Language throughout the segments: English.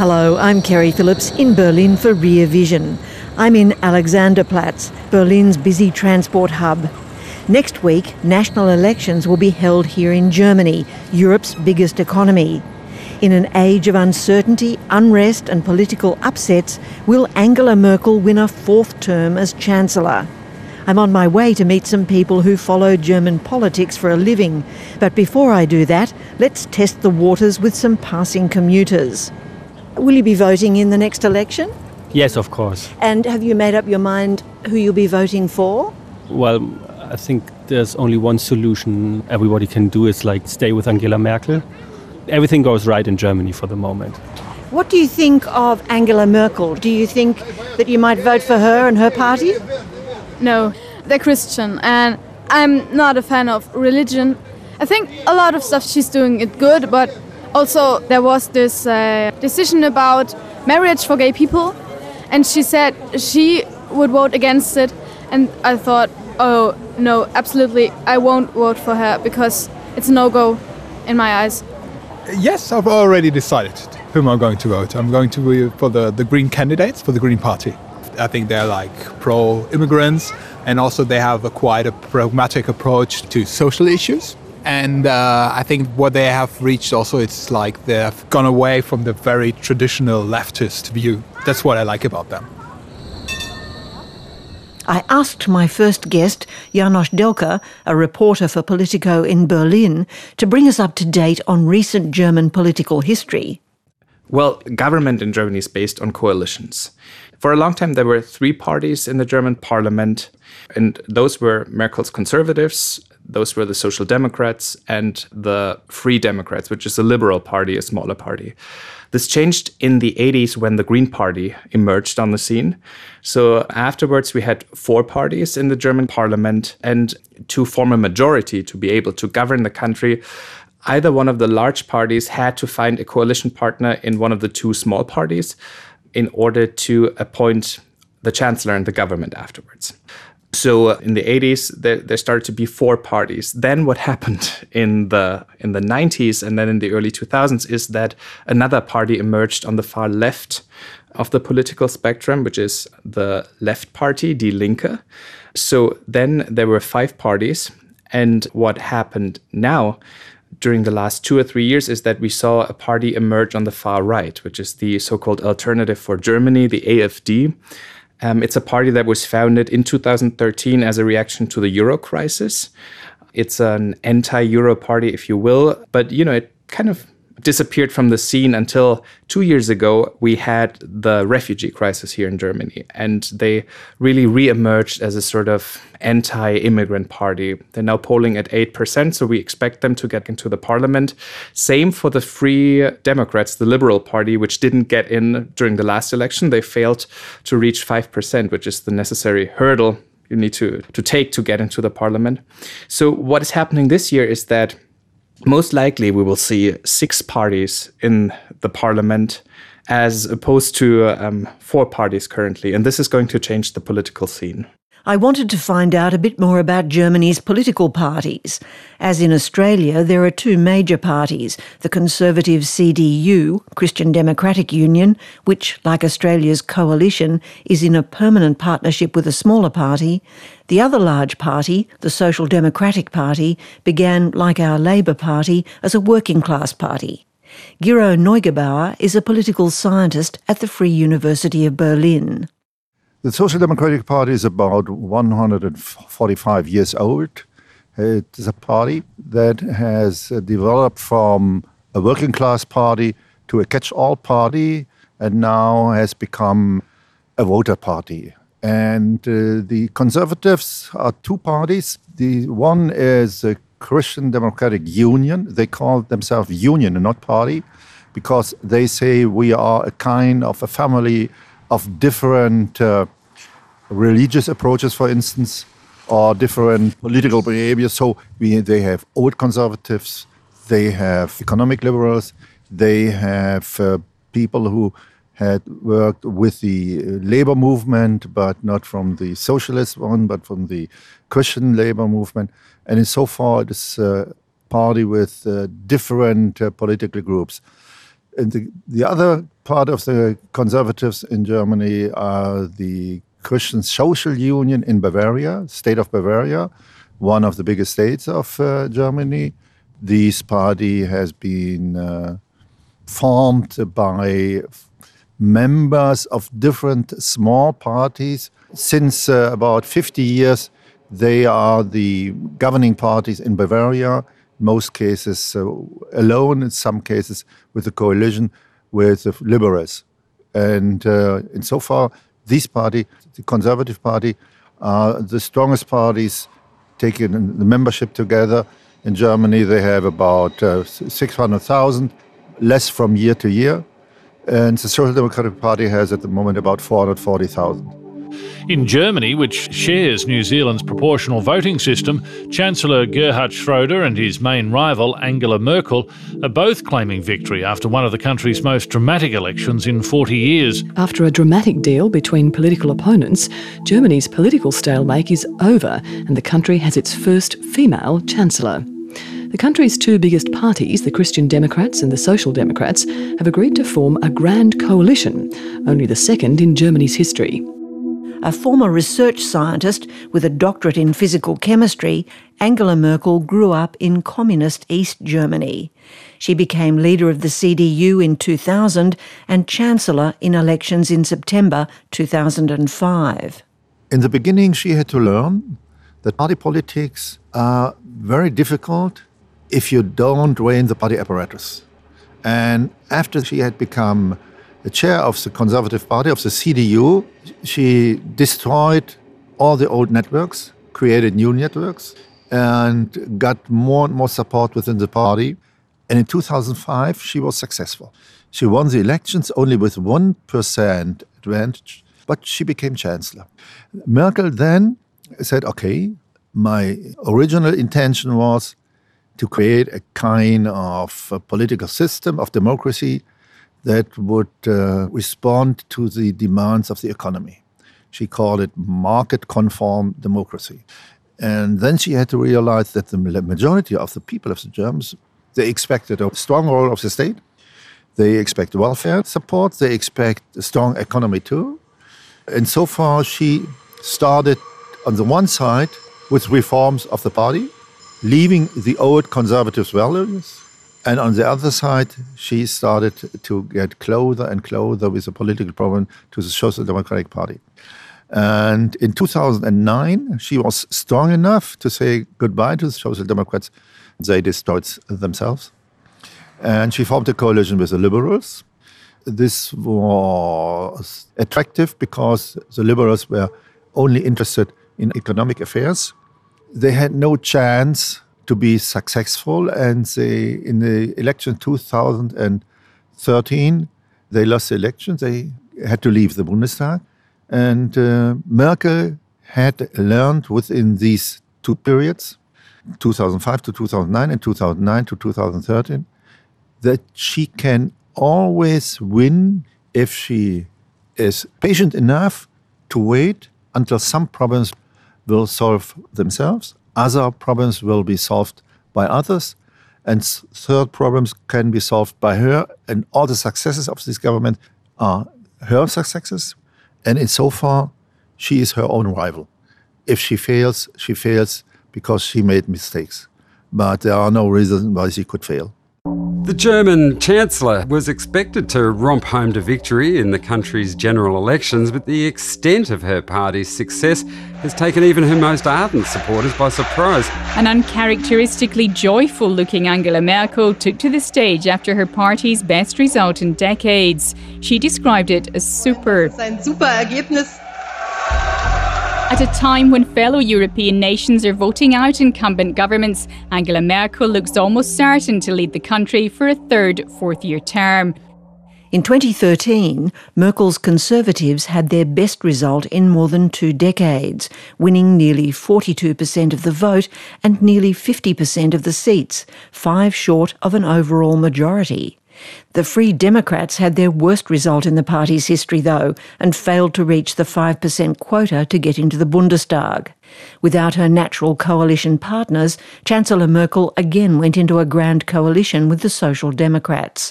Hello, I'm Kerry Phillips in Berlin for Rear Vision. I'm in Alexanderplatz, Berlin's busy transport hub. Next week, national elections will be held here in Germany, Europe's biggest economy. In an age of uncertainty, unrest and political upsets, will Angela Merkel win a fourth term as Chancellor? I'm on my way to meet some people who follow German politics for a living. But before I do that, let's test the waters with some passing commuters. Will you be voting in the next election? Yes, of course. And have you made up your mind who you'll be voting for? Well, I think there's only one solution everybody can do is stay with Angela Merkel. Everything goes right in Germany for the moment. What do you think of Angela Merkel? Do you think that you might vote for her and her party? No, they're Christian and I'm not a fan of religion. I think a lot of stuff she's doing is good, but also there was this decision about marriage for gay people and she said she would vote against it, and I thought, oh no, absolutely, I won't vote for her because it's a no-go in my eyes. Yes, I've already decided whom I'm going to vote. I'm going to vote for the Green candidates, for the Green Party. I think they're pro-immigrants, and also they have quite a pragmatic approach to social issues. And I think what they have reached also, it's they've gone away from the very traditional leftist view. That's what I like about them. I asked my first guest, János Delcker, a reporter for Politico in Berlin, to bring us up to date on recent German political history. Well, government in Germany is based on coalitions. For a long time, there were three parties in the German parliament, and those were Merkel's Conservatives, those were the Social Democrats, and the Free Democrats, which is a liberal party, a smaller party. This changed in the 80s when the Green Party emerged on the scene. So afterwards, we had four parties in the German parliament, and to form a majority, to be able to govern the country, either one of the large parties had to find a coalition partner in one of the two small parties in order to appoint the chancellor and the government afterwards. So in the 80s, there started to be four parties. Then what happened in the 90s and then in the early 2000s is that another party emerged on the far left of the political spectrum, which is the Left Party, Die Linke. So then there were five parties. And what happened now during the last 2 or 3 years is that we saw a party emerge on the far right, which is the so-called Alternative for Germany, the AfD. It's a party that was founded in 2013 as a reaction to the Euro crisis. It's an anti-Euro party, if you will, but it kind of disappeared from the scene until 2 years ago. We had the refugee crisis here in Germany, and they really re-emerged as a sort of anti-immigrant party. They're now polling at 8%, so we expect them to get into the parliament. Same for the Free Democrats, the Liberal Party, which didn't get in during the last election. They failed to reach 5%, which is the necessary hurdle you need to take to get into the parliament. So what is happening this year is that most likely we will see 6 parties in the parliament as opposed to 4 parties currently. And this is going to change the political scene. I wanted to find out a bit more about Germany's political parties. As in Australia, there are 2 major parties, the conservative CDU, Christian Democratic Union, which, like Australia's Coalition, is in a permanent partnership with a smaller party. The other large party, the Social Democratic Party, began, like our Labour Party, as a working-class party. Gero Neugebauer is a political scientist at the Free University of Berlin. The Social Democratic Party is about 145 years old. It is a party that has developed from a working class party to a catch-all party and now has become a voter party. And the Conservatives are 2 parties. The one is a Christian Democratic Union. They call themselves union and not party because they say we are a kind of a family of different religious approaches, for instance, or different political behaviors. So they have old conservatives, they have economic liberals, they have people who had worked with the labor movement, but not from the socialist one, but from the Christian labor movement. And so far, it is a party with different political groups. And the other part of the conservatives in Germany are the Christian Social Union in Bavaria, state of Bavaria, one of the biggest states of Germany. This party has been formed by members of different small parties. Since about 50 years, they are the governing parties in Bavaria, in most cases alone, in some cases with a coalition with the liberals. And insofar, this party, the Conservative Party, are the strongest parties taking the membership together. In Germany, they have about 600,000, less from year to year. And the Social Democratic Party has at the moment about 440,000. In Germany, which shares New Zealand's proportional voting system, Chancellor Gerhard Schroeder and his main rival Angela Merkel are both claiming victory after one of the country's most dramatic elections in 40 years. After a dramatic deal between political opponents, Germany's political stalemate is over and the country has its first female chancellor. The country's two biggest parties, the Christian Democrats and the Social Democrats, have agreed to form a grand coalition, only the second in Germany's history. A former research scientist with a doctorate in physical chemistry, Angela Merkel grew up in communist East Germany. She became leader of the CDU in 2000 and chancellor in elections in September 2005. In the beginning, she had to learn that party politics are very difficult if you don't rein the party apparatus. And after she had become the chair of the Conservative Party, of the CDU, she destroyed all the old networks, created new networks, and got more and more support within the party. And in 2005, she was successful. She won the elections only with 1% advantage, but she became chancellor. Merkel then said, okay, my original intention was to create a kind of a political system of democracy that would respond to the demands of the economy. She called it market-conform democracy. And then she had to realize that the majority of the people of the Germans, they expected a strong role of the state, they expect welfare support, they expect a strong economy too. And so far she started on the one side with reforms of the party, leaving the old conservative values. And on the other side, she started to get closer and closer with the political problem to the Social Democratic Party. And in 2009, she was strong enough to say goodbye to the Social Democrats. They destroyed themselves. And she formed a coalition with the Liberals. This was attractive because the Liberals were only interested in economic affairs. They had no chance to be successful, and in the election 2013, they lost the election. They had to leave the Bundestag. And Merkel had learned within these two periods, 2005 to 2009 and 2009 to 2013, that she can always win if she is patient enough to wait until some problems will solve themselves. Other problems will be solved by others. And third problems can be solved by her. And all the successes of this government are her successes. And insofar, she is her own rival. If she fails because she made mistakes. But there are no reasons why she could fail. The German Chancellor was expected to romp home to victory in the country's general elections, but the extent of her party's success has taken even her most ardent supporters by surprise. An uncharacteristically joyful-looking Angela Merkel took to the stage after her party's best result in decades. She described it as super. Ein super Ergebnis. At a time when fellow European nations are voting out incumbent governments, Angela Merkel looks almost certain to lead the country for a third fourth-year term. In 2013, Merkel's Conservatives had their best result in more than 2 decades, winning nearly 42% of the vote and nearly 50% of the seats, 5 short of an overall majority. The Free Democrats had their worst result in the party's history, though, and failed to reach the 5% quota to get into the Bundestag. Without her natural coalition partners, Chancellor Merkel again went into a grand coalition with the Social Democrats.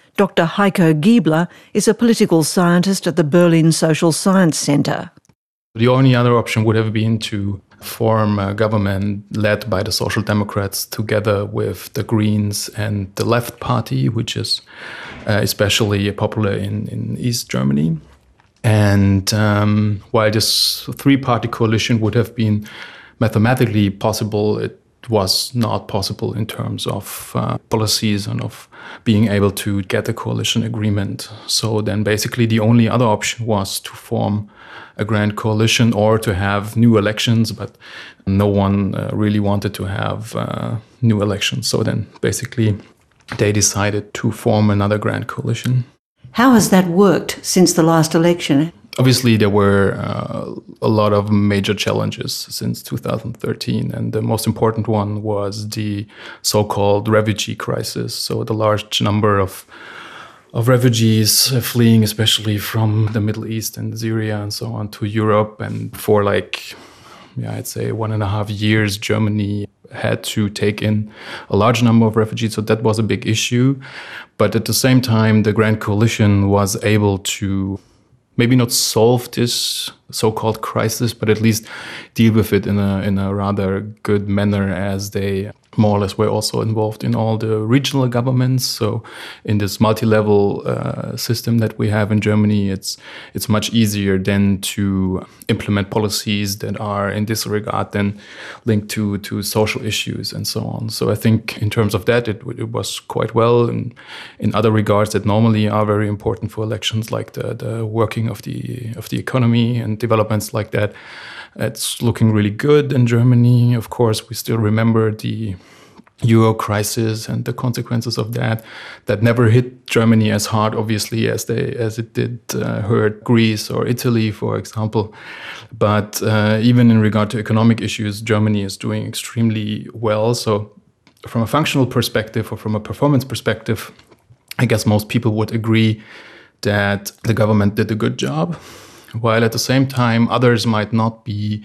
Dr. Heiko Giebler is a political scientist at the Berlin Social Science Center. The only other option would have been to form a government led by the Social Democrats together with the Greens and the Left Party, which is especially popular in East Germany. And while this three-party coalition would have been mathematically possible, it was not possible in terms of policies and of being able to get a coalition agreement. So then basically the only other option was to form a grand coalition or to have new elections, but no one really wanted to have new elections. So then basically they decided to form another grand coalition. How has that worked since the last election? Obviously, there were a lot of major challenges since 2013, and the most important one was the so-called refugee crisis. So the large number of refugees fleeing, especially from the Middle East and Syria and so on, to Europe. And for I'd say 1.5 years, Germany had to take in a large number of refugees. So that was a big issue. But at the same time, the Grand Coalition was able to maybe not solve this so-called crisis, but at least deal with it in a rather good manner, as they more or less were also involved in all the regional governments. So in this multi-level system that we have in Germany, it's much easier then to implement policies that are in this regard then linked to social issues and so on. So I think in terms of that, it was quite well. And in other regards that normally are very important for elections, like the working of the economy and developments like that, it's looking really good in Germany. Of course, we still remember the Euro crisis and the consequences of that never hit Germany as hard, obviously, as it did hurt Greece or Italy, for example. But even in regard to economic issues, Germany is doing extremely well. So from a functional perspective or from a performance perspective, I guess most people would agree that the government did a good job, while at the same time others might not be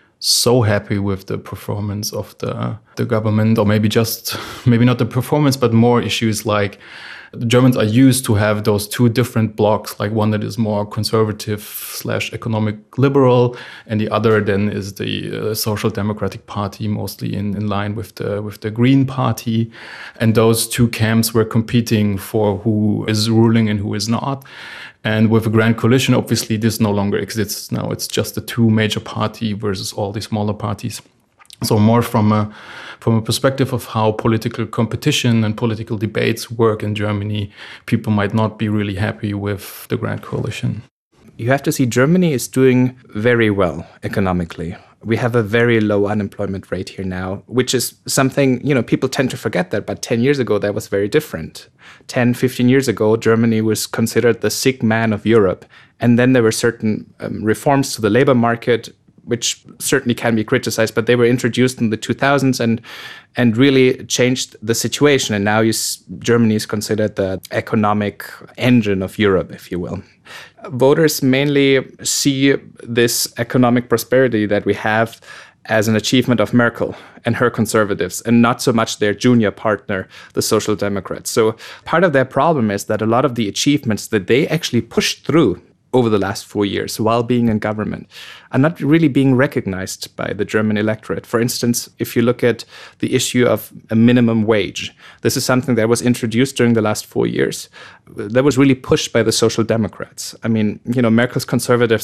so happy with the performance of the government, or maybe not the performance, but more issues like the Germans are used to have those two different blocks, like one that is more conservative / economic liberal, and the other then is the Social Democratic Party, mostly in line with the Green Party. And those two camps were competing for who is ruling and who is not. And with a grand coalition, obviously, this no longer exists now. It's just the two major party versus all the smaller parties. So more from a perspective of how political competition and political debates work in Germany, people might not be really happy with the grand coalition. You have to see Germany is doing very well economically. We have a very low unemployment rate here now, which is something, people tend to forget that, but 10 years ago, that was very different. 10, 15 years ago, Germany was considered the sick man of Europe. And then there were certain reforms to the labor market, which certainly can be criticized, but they were introduced in the 2000s and really changed the situation. And now Germany is considered the economic engine of Europe, if you will. Voters mainly see this economic prosperity that we have as an achievement of Merkel and her conservatives, and not so much their junior partner, the Social Democrats. So part of their problem is that a lot of the achievements that they actually pushed through over the last 4 years while being in government are not really being recognized by the German electorate. For instance, if you look at the issue of a minimum wage, this is something that was introduced during the last 4 years. That was really pushed by the Social Democrats. I mean, Merkel's conservatives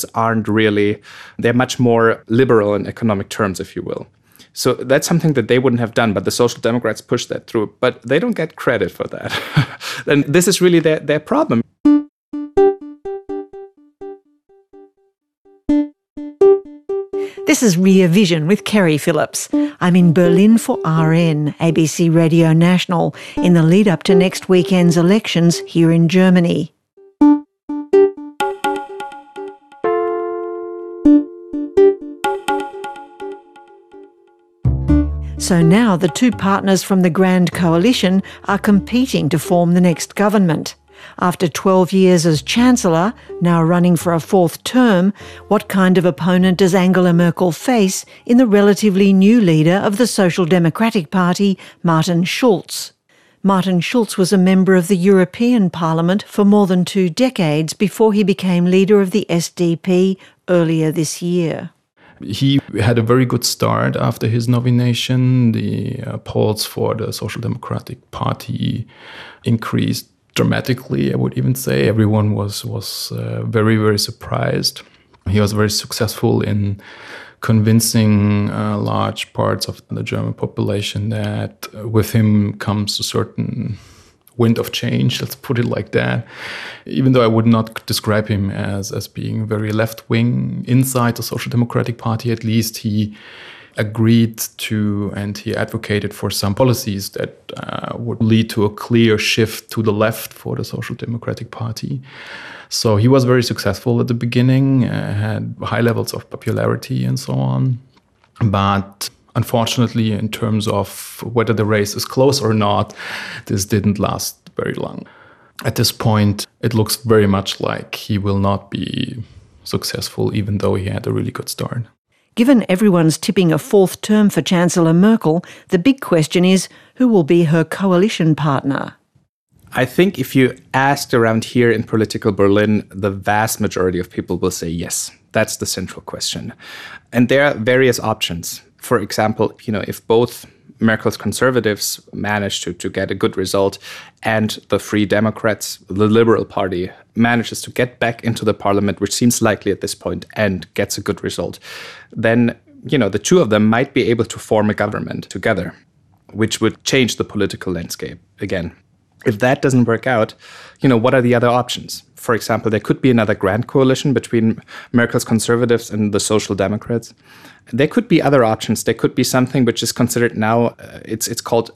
they're much more liberal in economic terms, if you will. So that's something that they wouldn't have done, but the Social Democrats pushed that through. But they don't get credit for that. And this is really their problem. This is Rear Vision with Kerry Phillips. I'm in Berlin for RN, ABC Radio National, in the lead up to next weekend's elections here in Germany. So now the two partners from the Grand Coalition are competing to form the next government. After 12 years as Chancellor, now running for a fourth term, what kind of opponent does Angela Merkel face in the relatively new leader of the Social Democratic Party, Martin Schulz? Martin Schulz was a member of the European Parliament for more than 2 decades before he became leader of the SDP earlier this year. He had a very good start after his nomination. The polls for the Social Democratic Party increased dramatically, I would even say. Everyone was very, very surprised. He was very successful in convincing large parts of the German population that with him comes a certain wind of change, let's put it like that. Even though I would not describe him as being very left-wing inside the Social Democratic Party, at least he agreed to and he advocated for some policies that would lead to a clear shift to the left for the Social Democratic Party. So he was very successful at the beginning, had high levels of popularity and so on. But unfortunately, in terms of whether the race is close or not, this didn't last very long. At this point, it looks very much like he will not be successful, even though he had a really good start. Given everyone's tipping a 4th term for Chancellor Merkel, the big question is who will be her coalition partner? I think if you asked around here in political Berlin, the vast majority of people will say yes. That's the central question. And there are various options. For example, if both Merkel's conservatives manage to get a good result and the Free Democrats, the Liberal Party, manages to get back into the parliament, which seems likely at this point, and gets a good result, then, the two of them might be able to form a government together, which would change the political landscape again. If that doesn't work out, what are the other options? For example, there could be another grand coalition between Merkel's conservatives and the Social Democrats. There could be other options. There could be something which is considered now, it's called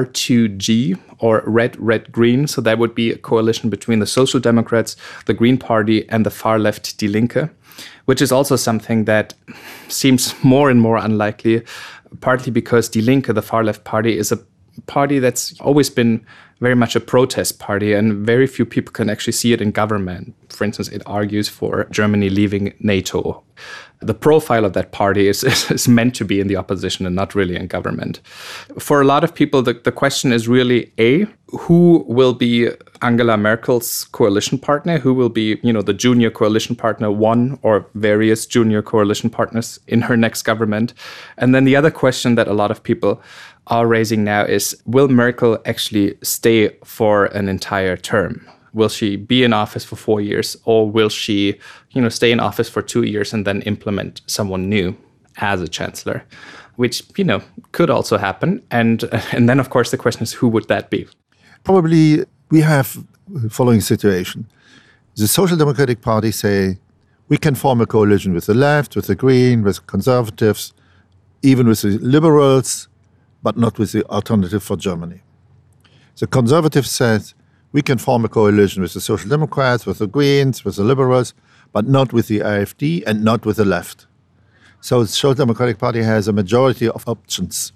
R2G, or Red, Green. So that would be a coalition between the Social Democrats, the Green Party, and the far left Die Linke, which is also something that seems more and more unlikely, partly because Die Linke, the far left party, is a party that's always been very much a protest party, and very few people can actually see it in government. For instance, it argues for Germany leaving NATO. The profile of that party is meant to be in the opposition and not really in government. For a lot of people, the question is really, who will be Angela Merkel's coalition partner? Who will be, the junior coalition partner, one or various junior coalition partners in her next government? And then the other question that a lot of people are raising now is, will Merkel actually stay for an entire term? Will she be in office for 4 years, or will she, stay in office for 2 years and then implement someone new as a chancellor? Which, could also happen. And then, of course, the question is, who would that be? Probably we have the following situation. The Social Democratic Party say, we can form a coalition with the left, with the Green, with conservatives, even with the liberals, but not with the Alternative for Germany. The conservatives said, we can form a coalition with the Social Democrats, with the Greens, with the liberals, but not with the AfD and not with the left. So the Social Democratic Party has a majority of options.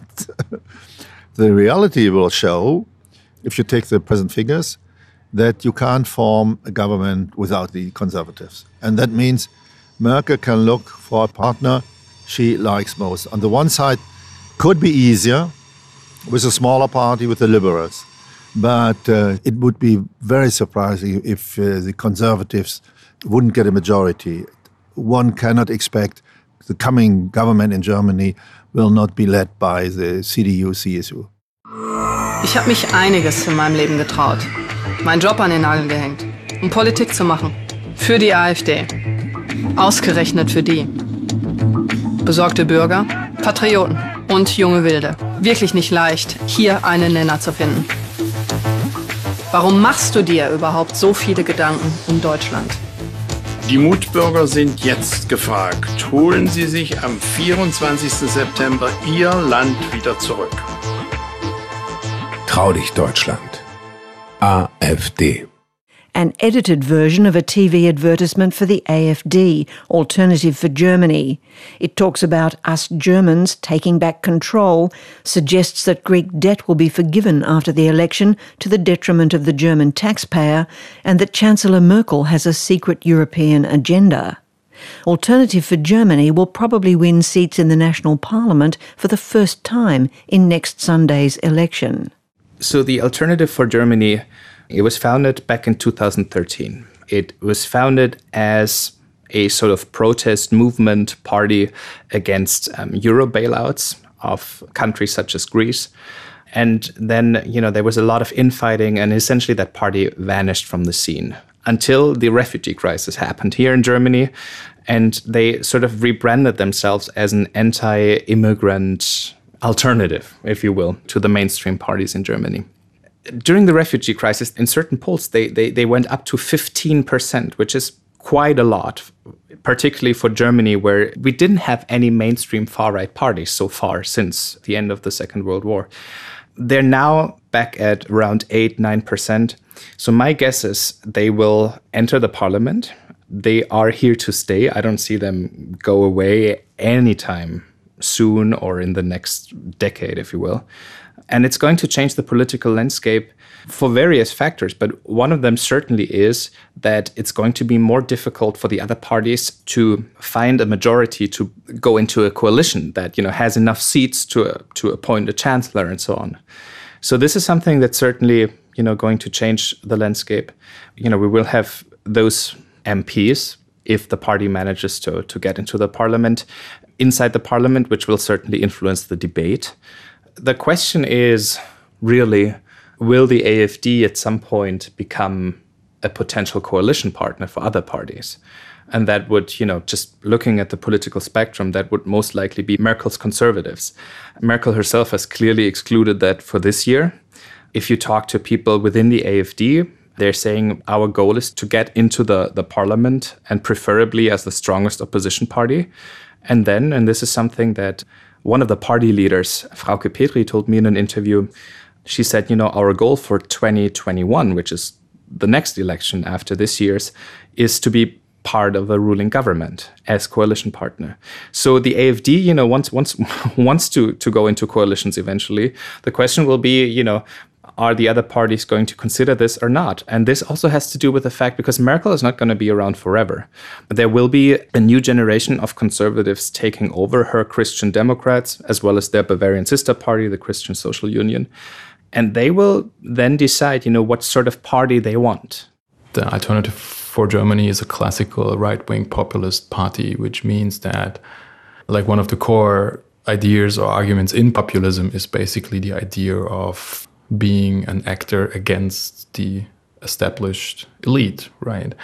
The reality will show, if you take the present figures, that you can't form a government without the conservatives. And that means Merkel can look for a partner she likes most. On the one side, could be easier with a smaller party, with the liberals. But it would be very surprising if the conservatives wouldn't get a majority. One cannot expect the coming government in Germany will not be led by the CDU, CSU. Ich habe mich einiges in meinem Leben getraut. Meinen Job an den Nagel gehängt, um Politik zu machen. Für die AfD. Ausgerechnet für die. Besorgte Bürger, Patrioten und junge Wilde. Wirklich nicht leicht, hier einen Nenner zu finden. Warum machst du dir überhaupt so viele Gedanken um Deutschland? Die Mutbürger sind jetzt gefragt. Holen Sie sich am 24. September Ihr Land wieder zurück. Trau dich, Deutschland. AfD. An edited version of a TV advertisement for the AfD, Alternative for Germany. It talks about us Germans taking back control, suggests that Greek debt will be forgiven after the election to the detriment of the German taxpayer, and that Chancellor Merkel has a secret European agenda. Alternative for Germany will probably win seats in the national parliament for the first time in next Sunday's election. So the Alternative for Germany, it was founded back in 2013. It was founded as a sort of protest movement party against euro bailouts of countries such as Greece. And then, there was a lot of infighting, and essentially that party vanished from the scene until the refugee crisis happened here in Germany. And they sort of rebranded themselves as an anti-immigrant alternative, if you will, to the mainstream parties in Germany. During the refugee crisis, in certain polls, they went up to 15%, which is quite a lot, particularly for Germany, where we didn't have any mainstream far-right parties so far since the end of the Second World War. They're now back at around 8-9%. So my guess is they will enter the parliament. They are here to stay. I don't see them go away anytime soon or in the next decade, if you will. And it's going to change the political landscape for various factors. But one of them certainly is that it's going to be more difficult for the other parties to find a majority to go into a coalition that, has enough seats to appoint a chancellor and so on. So this is something that's certainly, going to change the landscape. We will have those MPs, if the party manages to get into the parliament, inside the parliament, which will certainly influence the debate. The question is really, will the AfD at some point become a potential coalition partner for other parties? And that would, just looking at the political spectrum, that would most likely be Merkel's conservatives. Merkel herself has clearly excluded that for this year. If you talk to people within the AfD, they're saying our goal is to get into the parliament and preferably as the strongest opposition party. And then, and this is something that one of the party leaders, Frauke Petry, told me in an interview, she said, our goal for 2021, which is the next election after this year's, is to be part of a ruling government as coalition partner. So the AfD, wants to go into coalitions eventually. The question will be, are the other parties going to consider this or not? And this also has to do with the fact because Merkel is not going to be around forever. There will be a new generation of conservatives taking over her Christian Democrats, as well as their Bavarian sister party, the Christian Social Union. And they will then decide, what sort of party they want. The Alternative for Germany is a classical right-wing populist party, which means that one of the core ideas or arguments in populism is basically the idea of being an actor against the established elite, right?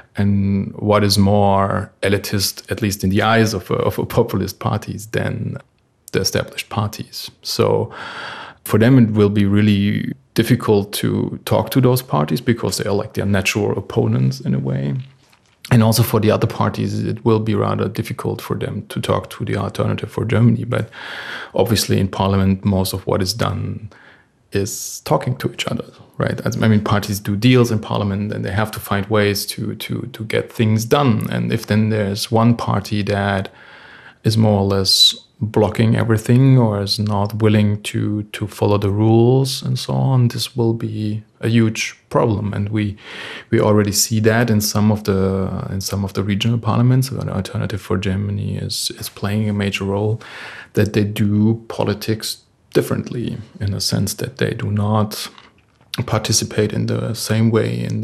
And what is more elitist, at least in the eyes of populist parties, than the established parties? So for them, it will be really difficult to talk to those parties because they are their natural opponents in a way. And also for the other parties, it will be rather difficult for them to talk to the Alternative for Germany. But obviously in parliament, most of what is done is talking to each other, right? Parties do deals in parliament and they have to find ways to get things done. And if then there's one party that is more or less blocking everything or is not willing to follow the rules and so on, this will be a huge problem. And we already see that in some of the regional parliaments. The Alternative for Germany is playing a major role, that they do politics differently in a sense that they do not participate in the same way in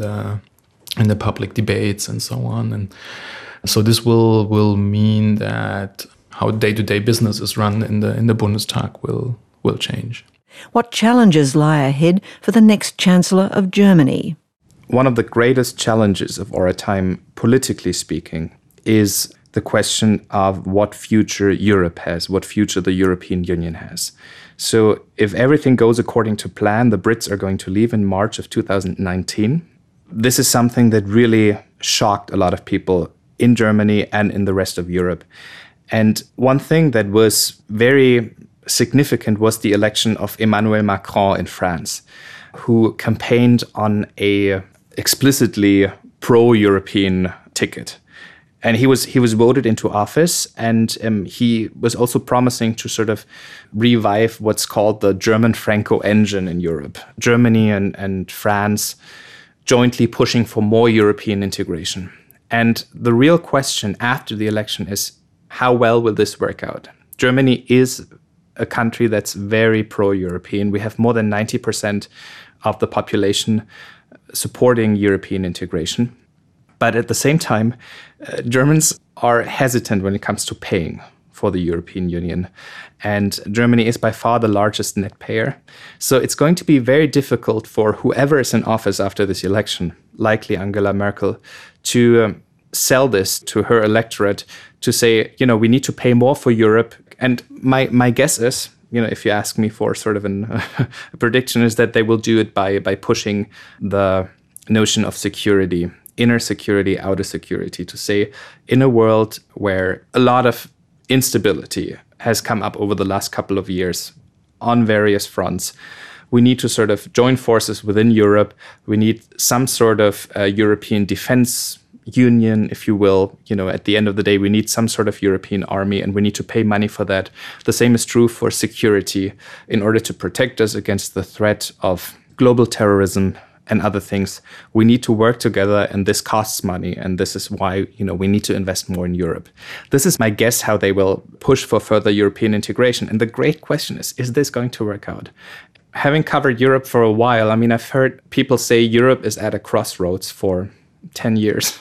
the public debates and so on. And so this will mean that how day-to-day business is run in the Bundestag will change. What challenges lie ahead for the next Chancellor of Germany? One of the greatest challenges of our time, politically speaking, is the question of what future Europe has, what future the European Union has. So if everything goes according to plan, the Brits are going to leave in March of 2019. This is something that really shocked a lot of people in Germany and in the rest of Europe. And one thing that was very significant was the election of Emmanuel Macron in France, who campaigned on a explicitly pro-European ticket. And he was voted into office, and he was also promising to sort of revive what's called the German Franco engine in Europe. Germany and France jointly pushing for more European integration. And the real question after the election is, how well will this work out? Germany is a country that's very pro-European. We have more than 90% of the population supporting European integration. But at the same time, Germans are hesitant when it comes to paying for the European Union. And Germany is by far the largest net payer. So it's going to be very difficult for whoever is in office after this election, likely Angela Merkel, to sell this to her electorate to say, we need to pay more for Europe. And my guess is, if you ask me for sort of a prediction, is that they will do it by pushing the notion of security, inner security, outer security, to say in a world where a lot of instability has come up over the last couple of years on various fronts, we need to sort of join forces within Europe. We need some sort of European defense union, if you will. At the end of the day, we need some sort of European army, and we need to pay money for that. The same is true for security. In order to protect us against the threat of global terrorism and other things, we need to work together, and this costs money, and this is why we need to invest more in Europe. This is my guess how they will push for further European integration. And the great question is this going to work out? Having covered Europe for a while, I've heard people say Europe is at a crossroads for 10 years.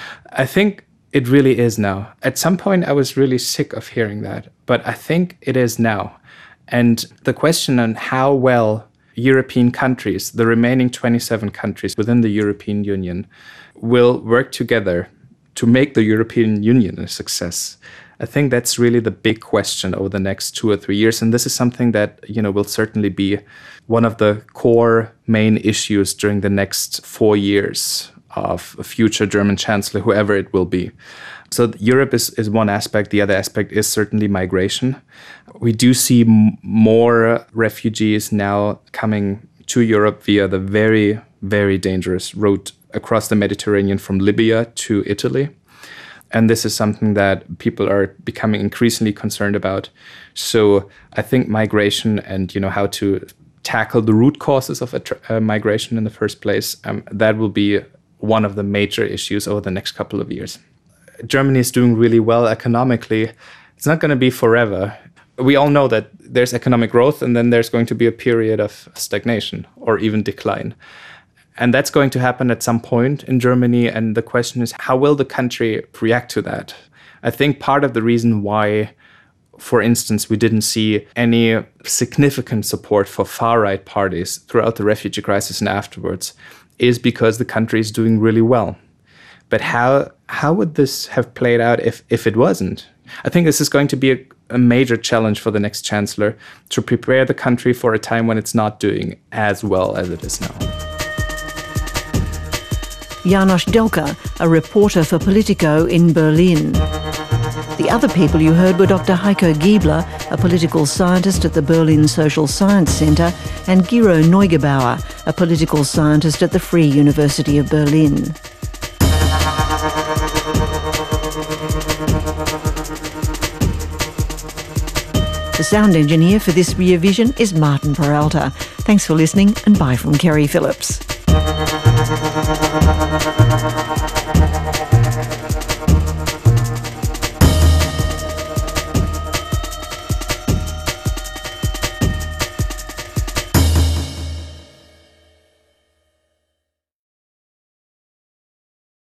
I think it really is now. At some point, I was really sick of hearing that, but I think it is now. And the question on how well European countries, the remaining 27 countries within the European Union, will work together to make the European Union a success. I think that's really the big question over the next 2 or 3 years. And this is something that, will certainly be one of the core main issues during the next 4 years of a future German chancellor, whoever it will be. So Europe is one aspect. The other aspect is certainly migration. We do see more refugees now coming to Europe via the very, very dangerous route across the Mediterranean from Libya to Italy. And this is something that people are becoming increasingly concerned about. So I think migration and how to tackle the root causes of migration in the first place, that will be one of the major issues over the next couple of years. Germany is doing really well economically. It's not going to be forever. We all know that there's economic growth, and then there's going to be a period of stagnation or even decline. And that's going to happen at some point in Germany. And the question is, how will the country react to that? I think part of the reason why, for instance, we didn't see any significant support for far-right parties throughout the refugee crisis and afterwards is because the country is doing really well. But how would this have played out if it wasn't? I think this is going to be a major challenge for the next chancellor, to prepare the country for a time when it's not doing as well as it is now. János Delka, a reporter for Politico in Berlin. The other people you heard were Dr. Heiko Giebler, a political scientist at the Berlin Social Science Center, and Gero Neugebauer, a political scientist at the Free University of Berlin. The sound engineer for this Rear Vision is Martin Peralta. Thanks for listening, and bye from Kerry Phillips.